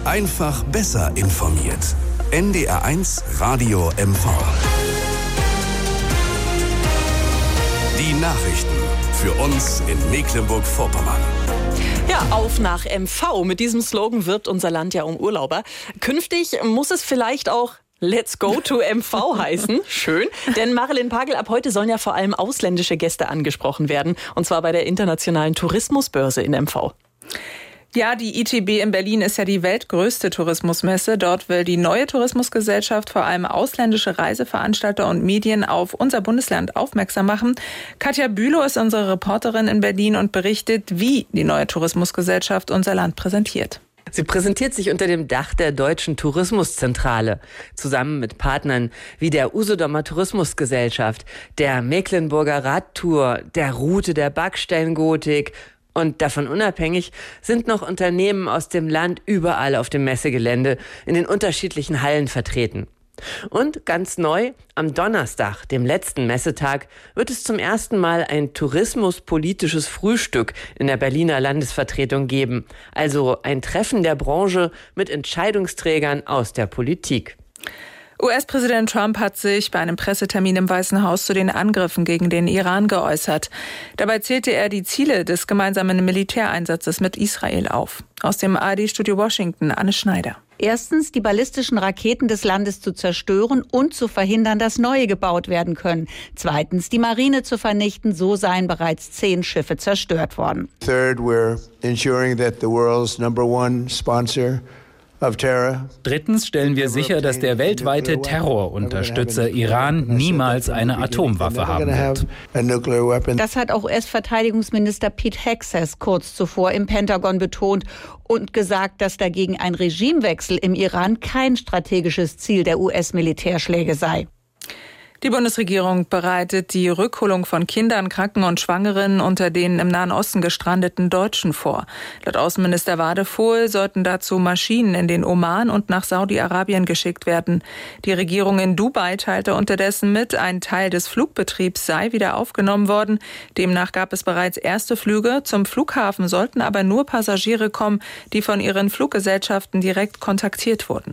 Einfach besser informiert. NDR1 Radio MV. Die Nachrichten für uns in Mecklenburg-Vorpommern. Ja, auf nach MV. Mit diesem Slogan wirbt unser Land ja um Urlauber. Künftig muss es vielleicht auch Let's go to MV heißen. Schön. Denn Marilyn Pagel, ab heute sollen ja vor allem ausländische Gäste angesprochen werden. Und zwar bei der Internationalen Tourismusbörse in MV. Ja, die ITB in Berlin ist ja die weltgrößte Tourismusmesse. Dort will die neue Tourismusgesellschaft vor allem ausländische Reiseveranstalter und Medien auf unser Bundesland aufmerksam machen. Katja Bülow ist unsere Reporterin in Berlin und berichtet, wie die neue Tourismusgesellschaft unser Land präsentiert. Sie präsentiert sich unter dem Dach der Deutschen Tourismuszentrale, zusammen mit Partnern wie der Usedomer Tourismusgesellschaft, der Mecklenburger Radtour, der Route der Backsteingotik. Und davon unabhängig sind noch Unternehmen aus dem Land überall auf dem Messegelände in den unterschiedlichen Hallen vertreten. Und ganz neu, am Donnerstag, dem letzten Messetag, wird es zum ersten Mal ein tourismuspolitisches Frühstück in der Berliner Landesvertretung geben. Also ein Treffen der Branche mit Entscheidungsträgern aus der Politik. US-Präsident Trump hat sich bei einem Pressetermin im Weißen Haus zu den Angriffen gegen den Iran geäußert. Dabei zählte er die Ziele des gemeinsamen Militäreinsatzes mit Israel auf. Aus dem ARD-Studio Washington, Anne Schneider. Erstens, die ballistischen Raketen des Landes zu zerstören und zu verhindern, dass neue gebaut werden können. Zweitens, die Marine zu vernichten. So seien bereits 10 Schiffe zerstört worden. Third, we're ensuring that the world's number one sponsor of terror. Drittens stellen wir sicher, dass der weltweite Terrorunterstützer Iran niemals eine Atomwaffe haben wird. Das hat auch US-Verteidigungsminister Pete Hegseth kurz zuvor im Pentagon betont und gesagt, dass dagegen ein Regimewechsel im Iran kein strategisches Ziel der US-Militärschläge sei. Die Bundesregierung bereitet die Rückholung von Kindern, Kranken und Schwangeren unter den im Nahen Osten gestrandeten Deutschen vor. Laut Außenminister Wadefuhl sollten dazu Maschinen in den Oman und nach Saudi-Arabien geschickt werden. Die Regierung in Dubai teilte unterdessen mit, ein Teil des Flugbetriebs sei wieder aufgenommen worden. Demnach gab es bereits erste Flüge. Zum Flughafen sollten aber nur Passagiere kommen, die von ihren Fluggesellschaften direkt kontaktiert wurden.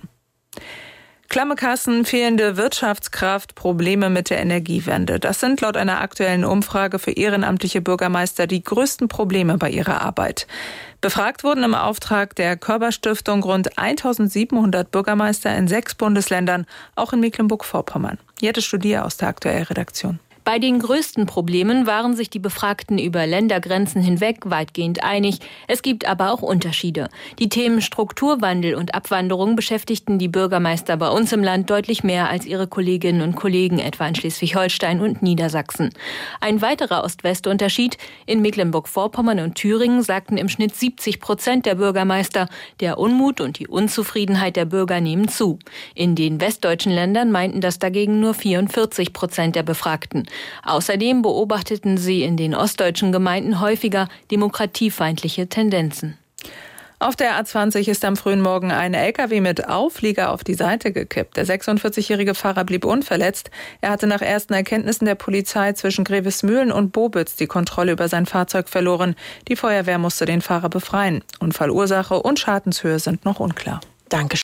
Klamme Kassen, fehlende Wirtschaftskraft, Probleme mit der Energiewende. Das sind laut einer aktuellen Umfrage für ehrenamtliche Bürgermeister die größten Probleme bei ihrer Arbeit. Befragt wurden im Auftrag der Körber-Stiftung rund 1700 Bürgermeister in 6 Bundesländern, auch in Mecklenburg-Vorpommern. Jette Studier aus der aktuellen Redaktion. Bei den größten Problemen waren sich die Befragten über Ländergrenzen hinweg weitgehend einig. Es gibt aber auch Unterschiede. Die Themen Strukturwandel und Abwanderung beschäftigten die Bürgermeister bei uns im Land deutlich mehr als ihre Kolleginnen und Kollegen etwa in Schleswig-Holstein und Niedersachsen. Ein weiterer Ost-West-Unterschied: In Mecklenburg-Vorpommern und Thüringen sagten im Schnitt 70% der Bürgermeister, der Unmut und die Unzufriedenheit der Bürger nehmen zu. In den westdeutschen Ländern meinten das dagegen nur 44% der Befragten. Außerdem beobachteten sie in den ostdeutschen Gemeinden häufiger demokratiefeindliche Tendenzen. Auf der A20 ist am frühen Morgen ein LKW mit Auflieger auf die Seite gekippt. Der 46-jährige Fahrer blieb unverletzt. Er hatte nach ersten Erkenntnissen der Polizei zwischen Grevesmühlen und Bobitz die Kontrolle über sein Fahrzeug verloren. Die Feuerwehr musste den Fahrer befreien. Unfallursache und Schadenshöhe sind noch unklar. Danke.